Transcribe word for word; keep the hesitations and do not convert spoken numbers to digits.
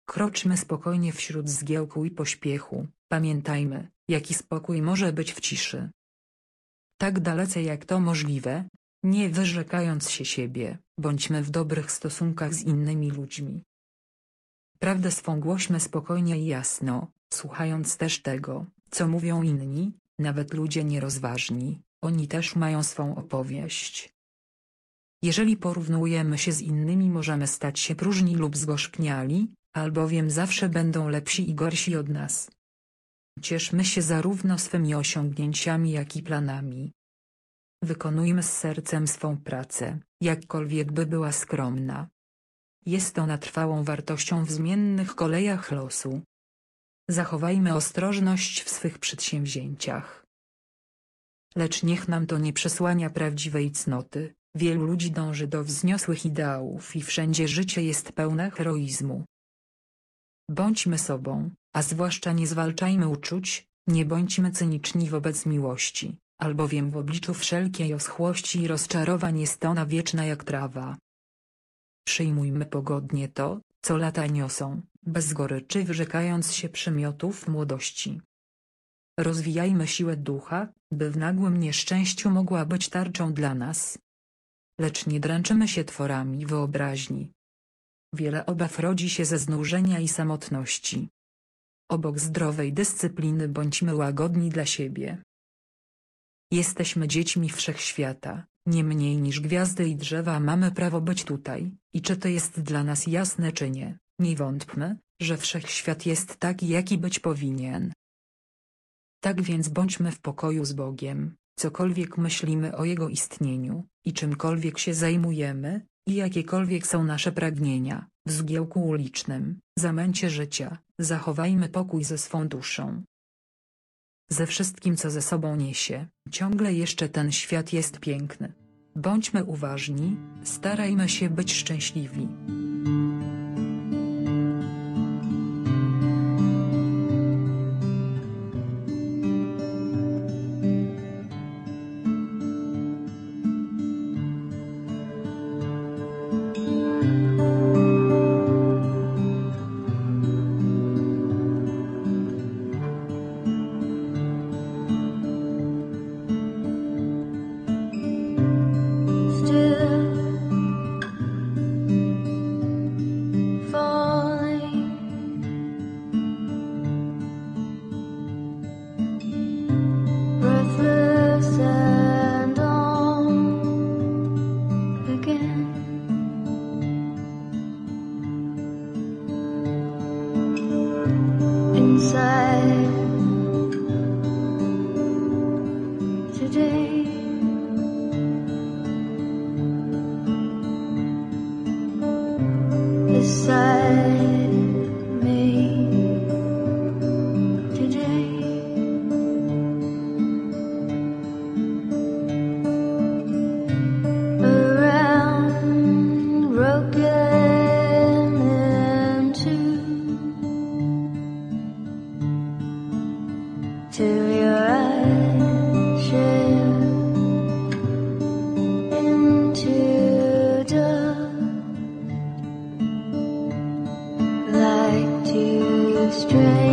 Kroczmy spokojnie wśród zgiełku i pośpiechu, pamiętajmy, jaki spokój może być w ciszy. Tak dalece jak to możliwe, nie wyrzekając się siebie, bądźmy w dobrych stosunkach z innymi ludźmi. Prawdę swą głośmy spokojnie i jasno, słuchając też tego, co mówią inni, nawet ludzie nierozważni, oni też mają swą opowieść. Jeżeli porównujemy się z innymi, możemy stać się próżni lub zgorzkniali, albowiem zawsze będą lepsi i gorsi od nas. Cieszmy się zarówno swymi osiągnięciami, jak i planami. Wykonujmy z sercem swą pracę, jakkolwiek by była skromna. Jest ona trwałą wartością w zmiennych kolejach losu. Zachowajmy ostrożność w swych przedsięwzięciach. Lecz niech nam to nie przesłania prawdziwej cnoty. Wielu ludzi dąży do wzniosłych ideałów i wszędzie życie jest pełne heroizmu. Bądźmy sobą, a zwłaszcza nie zwalczajmy uczuć, nie bądźmy cyniczni wobec miłości, albowiem w obliczu wszelkiej oschłości i rozczarowań jest ona wieczna jak trawa. Przyjmujmy pogodnie to, co lata niosą, bez goryczy wyrzekając się przymiotów młodości. Rozwijajmy siłę ducha, by w nagłym nieszczęściu mogła być tarczą dla nas. Lecz nie dręczymy się tworami wyobraźni. Wiele obaw rodzi się ze znużenia i samotności. Obok zdrowej dyscypliny bądźmy łagodni dla siebie. Jesteśmy dziećmi wszechświata, nie mniej niż gwiazdy i drzewa mamy prawo być tutaj, i czy to jest dla nas jasne czy nie, nie wątpmy, że wszechświat jest taki, jaki być powinien. Tak więc bądźmy w pokoju z Bogiem, cokolwiek myślimy o Jego istnieniu, i czymkolwiek się zajmujemy, i jakiekolwiek są nasze pragnienia, w zgiełku ulicznym, zamęcie życia, zachowajmy pokój ze swą duszą. Ze wszystkim, co ze sobą niesie, ciągle jeszcze ten świat jest piękny. Bądźmy uważni, starajmy się być szczęśliwi. Stray